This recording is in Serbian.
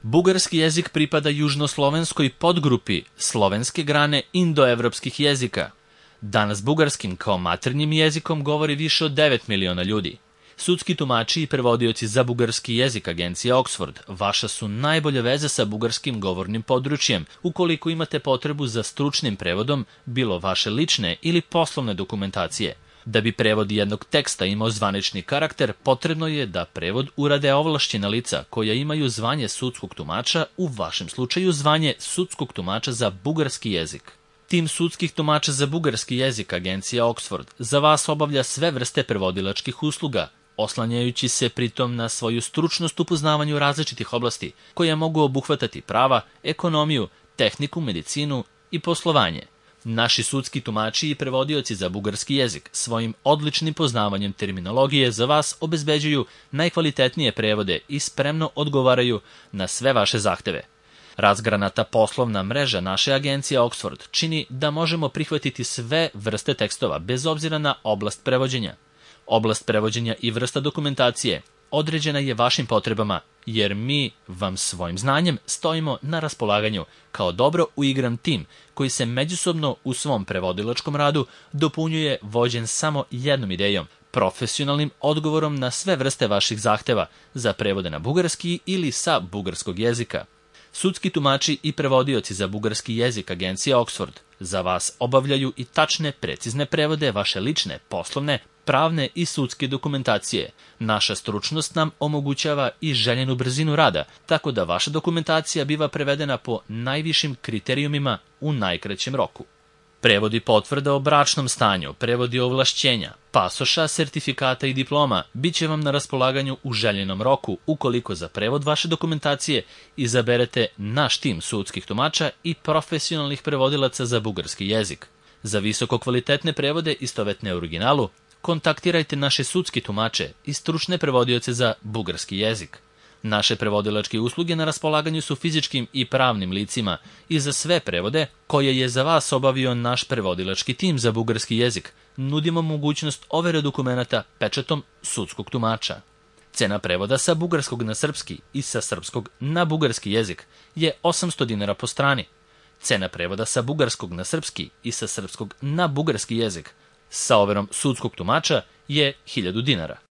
Bugarski jezik pripada južnoslovenskoj podgrupi slovenske grane indoevropskih jezika. Danas bugarskim kao maternjim jezikom govori više od 9 miliona ljudi. Sudski tumači i prevodioci za bugarski jezik agencija Oxford vaša su najbolje veze sa bugarskim govornim područjem ukoliko imate potrebu za stručnim prevodom bilo vaše lične ili poslovne dokumentacije. Da bi prevod jednog teksta imao zvanični karakter, potrebno je da prevod urade ovlašćena lica koja imaju zvanje sudskog tumača, u vašem slučaju zvanje sudskog tumača za bugarski jezik. Tim sudskih tumača za bugarski jezik agencija Oxford za vas obavlja sve vrste prevodilačkih usluga, oslanjajući se pritom na svoju stručnost u poznavanju različitih oblasti, koje mogu obuhvatati prava, ekonomiju, tehniku, medicinu i poslovanje. Naši sudski tumači i prevodioci za bugarski jezik svojim odličnim poznavanjem terminologije za vas obezbeđuju najkvalitetnije prevode i spremno odgovaraju na sve vaše zahteve. Razgranata poslovna mreža naše agencije Oxford čini da možemo prihvatiti sve vrste tekstova bez obzira na oblast prevođenja. Oblast prevođenja i vrsta dokumentacije određena je vašim potrebama, jer mi vam svojim znanjem stojimo na raspolaganju kao dobro uigran tim koji se međusobno u svom prevodilačkom radu dopunjuje vođen samo jednom idejom, profesionalnim odgovorom na sve vrste vaših zahteva za prevode na bugarski ili sa bugarskog jezika. Sudski tumači i prevodioci za bugarski jezik agencija Oxford za vas obavljaju i tačne, precizne prevode vaše lične, poslovne, pravne i sudske dokumentacije. Naša stručnost nam omogućava i željenu brzinu rada, tako da vaša dokumentacija biva prevedena po najvišim kriterijumima u najkraćem roku. Prevodi potvrda o bračnom stanju, prevodi ovlašćenja, pasoša, sertifikata i diploma bit će vam na raspolaganju u željenom roku ukoliko za prevod vaše dokumentacije izaberete naš tim sudskih tumača i profesionalnih prevodilaca za bugarski jezik. Za visoko kvalitetne prevode istovetne originalu kontaktirajte naše sudske tumače i stručne prevodioce za bugarski jezik. Naše prevodilačke usluge na raspolaganju su fizičkim i pravnim licima i za sve prevode koje je za vas obavio naš prevodilački tim za bugarski jezik nudimo mogućnost overe dokumenata pečatom sudskog tumača. Cena prevoda sa bugarskog na srpski i sa srpskog na bugarski jezik je 800 dinara po strani. Cena prevoda sa bugarskog na srpski i sa srpskog na bugarski jezik sa overom sudskog tumača je 1000 dinara.